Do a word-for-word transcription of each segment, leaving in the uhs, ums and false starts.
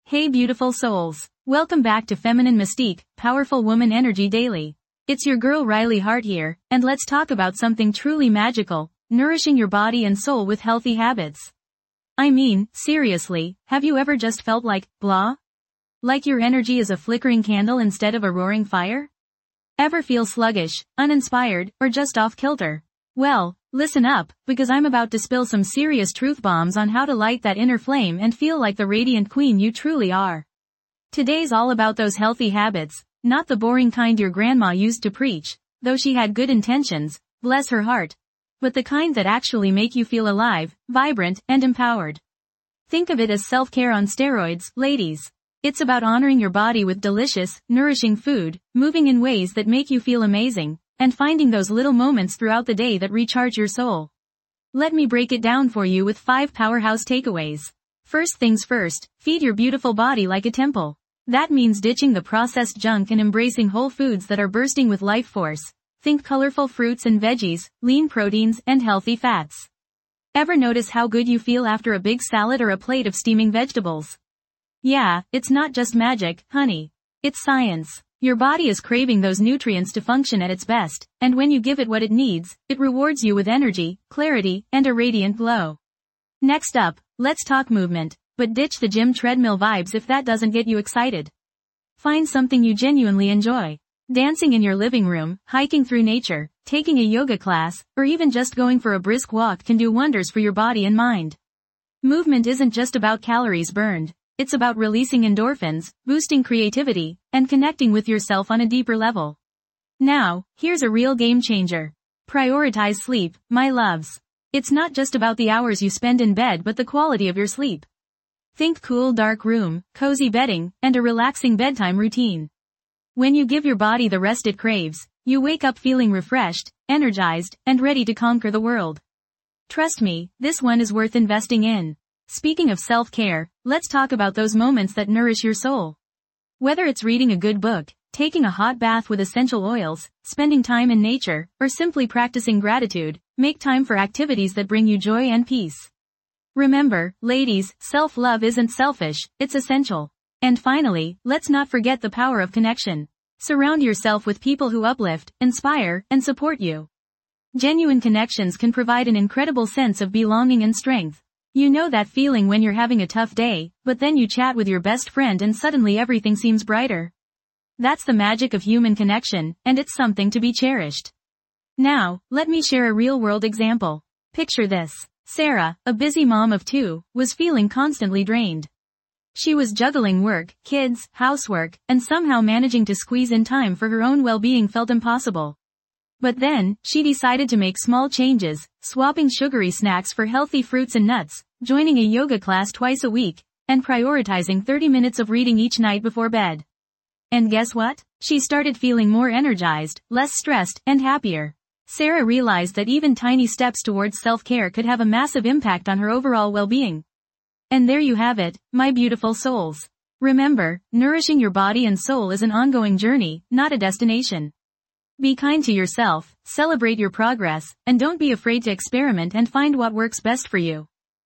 Hey beautiful souls. Welcome back to Feminine Mystique, Powerful Woman Energy Daily. It's your girl Riley Hart here, and let's talk about something truly magical, nourishing your body and soul with healthy habits. I mean, seriously, have you ever just felt like, blah? Like your energy is a flickering candle instead of a roaring fire? Ever feel sluggish, uninspired, or just off kilter? Well, listen up, because I'm about to spill some serious truth bombs on how to light that inner flame and feel like the radiant queen you truly are. Today's all about those healthy habits, not the boring kind your grandma used to preach, though she had good intentions, bless her heart, but the kind that actually make you feel alive, vibrant, and empowered. Think of it as self-care on steroids, ladies. It's about honoring your body with delicious, nourishing food, moving in ways that make you feel amazing, and finding those little moments throughout the day that recharge your soul. Let me break it down for you with five powerhouse takeaways. First things first, feed your beautiful body like a temple. That means ditching the processed junk and embracing whole foods that are bursting with life force. Think colorful fruits and veggies, lean proteins, and healthy fats. Ever notice how good you feel after a big salad or a plate of steaming vegetables? Yeah, it's not just magic, honey. It's science. Your body is craving those nutrients to function at its best, and when you give it what it needs, it rewards you with energy, clarity, and a radiant glow. Next up, let's talk movement, but ditch the gym treadmill vibes if that doesn't get you excited. Find something you genuinely enjoy. Dancing in your living room, hiking through nature, taking a yoga class, or even just going for a brisk walk can do wonders for your body and mind. Movement isn't just about calories burned. It's about releasing endorphins, boosting creativity, and connecting with yourself on a deeper level. Now, here's a real game changer. Prioritize sleep, my loves. It's not just about the hours you spend in bed but the quality of your sleep. Think cool dark room, cozy bedding, and a relaxing bedtime routine. When you give your body the rest it craves, you wake up feeling refreshed, energized, and ready to conquer the world. Trust me, this one is worth investing in. Speaking of self-care, let's talk about those moments that nourish your soul. Whether it's reading a good book, taking a hot bath with essential oils, spending time in nature, or simply practicing gratitude, make time for activities that bring you joy and peace. Remember, ladies, self-love isn't selfish, it's essential. And finally, let's not forget the power of connection. Surround yourself with people who uplift, inspire, and support you. Genuine connections can provide an incredible sense of belonging and strength. You know that feeling when you're having a tough day, but then you chat with your best friend and suddenly everything seems brighter. That's the magic of human connection, and it's something to be cherished. Now, let me share a real-world example. Picture this. Sarah, a busy mom of two, was feeling constantly drained. She was juggling work, kids, housework, and somehow managing to squeeze in time for her own well-being felt impossible. But then, she decided to make small changes, swapping sugary snacks for healthy fruits and nuts, joining a yoga class twice a week, and prioritizing thirty minutes of reading each night before bed. And guess what? She started feeling more energized, less stressed, and happier. Sarah realized that even tiny steps towards self-care could have a massive impact on her overall well-being. And there you have it, my beautiful souls. Remember, nourishing your body and soul is an ongoing journey, not a destination. Be kind to yourself, celebrate your progress, and don't be afraid to experiment and find what works best for you.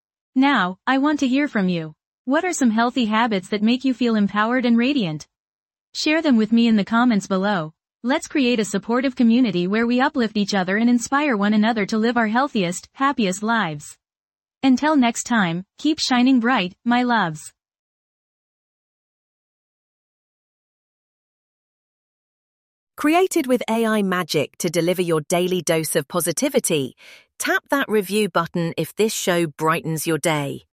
Now, I want to hear from you. What are some healthy habits that make you feel empowered and radiant? Share them with me in the comments below. Let's create a supportive community where we uplift each other and inspire one another to live our healthiest, happiest lives. Until next time, keep shining bright, my loves. Created with A I magic to deliver your daily dose of positivity, tap that review button if this show brightens your day.